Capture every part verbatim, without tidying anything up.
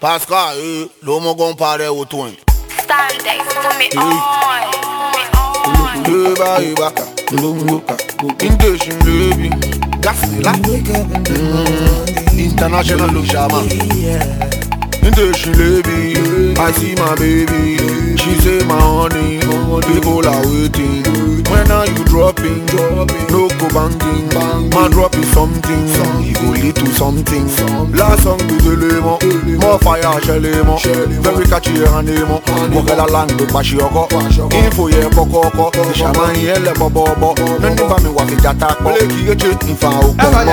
Pascal, eh, l'homme comparé au toin. Standex, put me on, put me on. Eba, eba, Indian baby, Gasila, international Lushama. Indian baby, I see my baby. She say my honey, people are waiting. When are you dropping? No go banging, man dropping something. It go lead to something. Last song be the lemon, more fire shelemo. Very catchy and emo. Walk a lang to Pashioco. Info ye coco, shaman yele bobo. None of me was a attack. Blake you cheat if I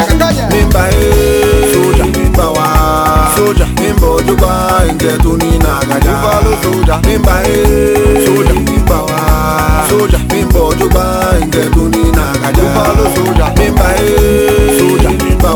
Mimba Soja, Mimba Soja, Mimbo Dubai and get to Nina. Follow Soja, Mimba Soja, Mimba Soja, Mimbo Dubai and get to Nina. Follow Soja, Mimba Soja, Mimba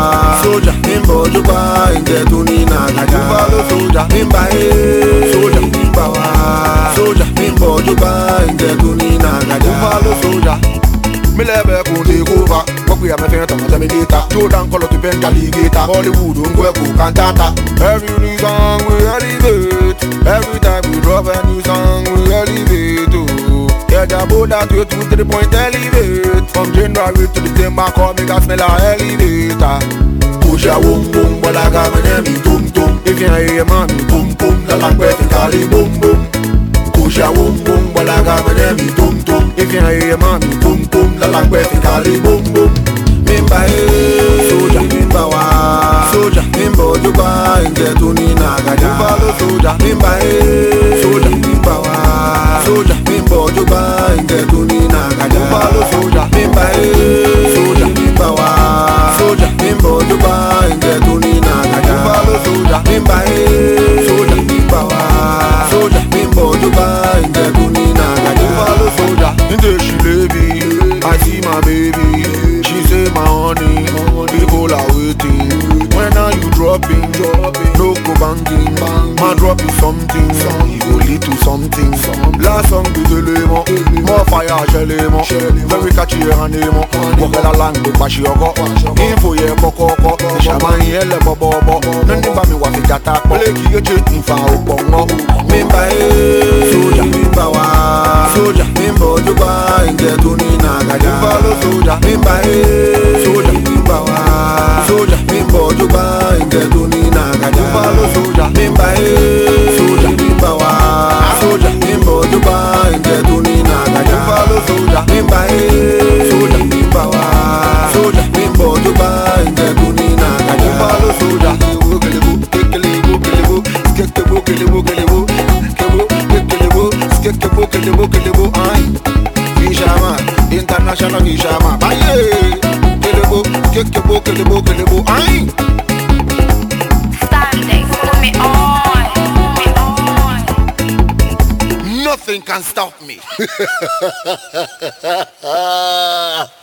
Soja, Mimbo Dubai and get to Nina. Follow Soja, Mimba Soja, Mimba Soja, Mimbo Dubai and get to Nina. Follow Soja. Me leve pour des couvas, moi qui a me fait un data. Jordan color to pen alligator. Hollywood on go go cantata. Every new song we elevate. Every time we drop a new song we elevate. Oh, yeah, the boat that way to the point elevate. From January to December, call me gas smell a elevator. Push a boom boom, but I got my name boom boom. If you hear mommy boom boom, the like vertically boom boom. Push a boom boom, but I got my name boom boom. If you hear mommy boom boom, the like vertically boom boom. Mimba Soja, Mimba Soja, Mimbo Dubai and get to Nina. Follow Soja, Mimba Soja, Mimba Soja, Mimbo Dubai and get to Nina. Follow Soja, Mimba Soja, Mimba Soja, Mimbo Dubai and get to Nina. Follow Soja, Mimba Soja, Mimba Soja, Mimbo Dubai and get to Nina. Follow Soja, Indian baby, I see my baby. She say my honey, people are waiting. When are you dropping? No go banging, man dropping something. It go lead to something. Last song be the lemon, more fire shelemo. Very catchy and emo. Walk a lang to Pashioco. Info ye coco, shaman yele bobo. None of me was a attack. Blake you cheat if I open. Mimba Soja, Mimba Soja, Mimbo Dubai and get to Nina. Follow Soja, Mimba Soja, Mimba Soja, Mimbo Dubai and get to Nina. Follow Soja, Mimba Soja, Mimba Soja, Mimbo Dubai and get to Nina. Follow Soja, Mimba Soja, Mimba Soja, Mimbo Dubai and get to Nina. Follow Soja. International Gishama, aye. Kelebo, kelebo, kelebo, kelebo, aye. Standex, put me on, put me on. Nothing can stop me.